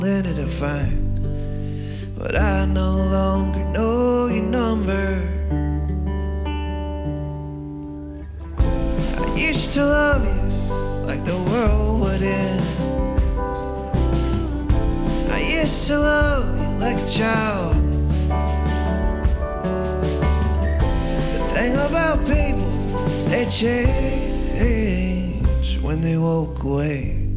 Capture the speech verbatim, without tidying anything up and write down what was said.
plenty to find, but I no longer know your number. I used to love you like the world would end. I used to love you like a child. The thing about people is they change when they walk away.